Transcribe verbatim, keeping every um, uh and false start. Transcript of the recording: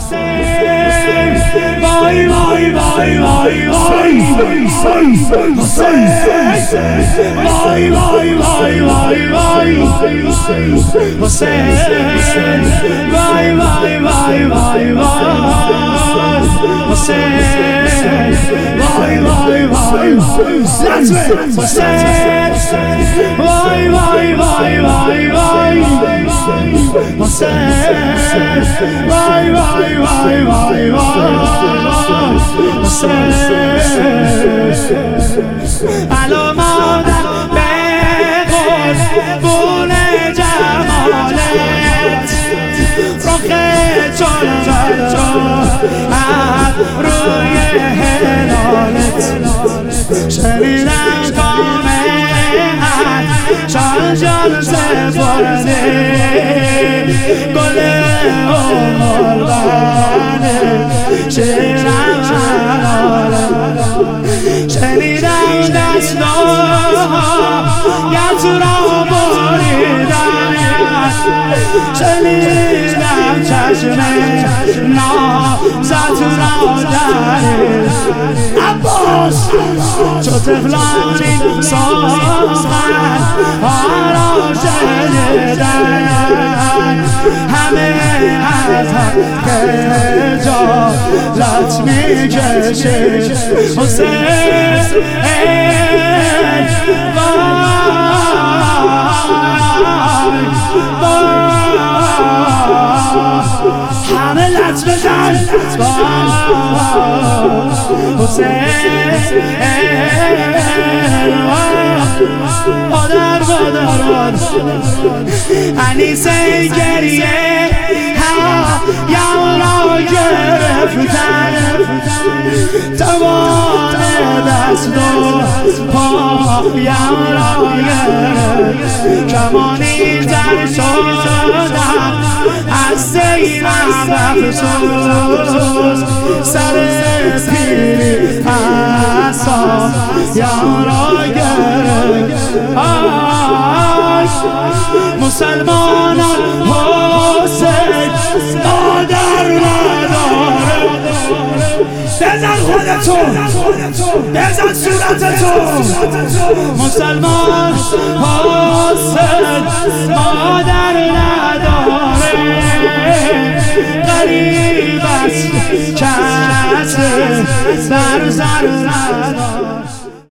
وای وای وای وای وای حسین وای وای وای وای وای حسین وای وای وای وای وای حسین وای وای وای حسین وای وای وای وای وای حسین وای وای وای وای وای حسین علامات به قربون جمالت رخ چون از روی هلالت شنیدم کامت شان جان سپرده گل امال بانه شیرم شنیدم دستاها یت را بریدن شنیدم چشم نازت را داره عباس چو طفلانی سخن ها را شنیدن همه از حق جالت می کشید حسین همه لط بزن حسین مادر مادر مادر انیسه گریه یم را گرفتن توان دست و پایم را گرفت کمانی زر شدم از سیرم افسوس سر پیری پسا یم را گرفت مسلمانان حسین مادر نداره بزن خودتو بزن صورتتو مسلمان حسین مادر نداره غریب است کس در سر نداره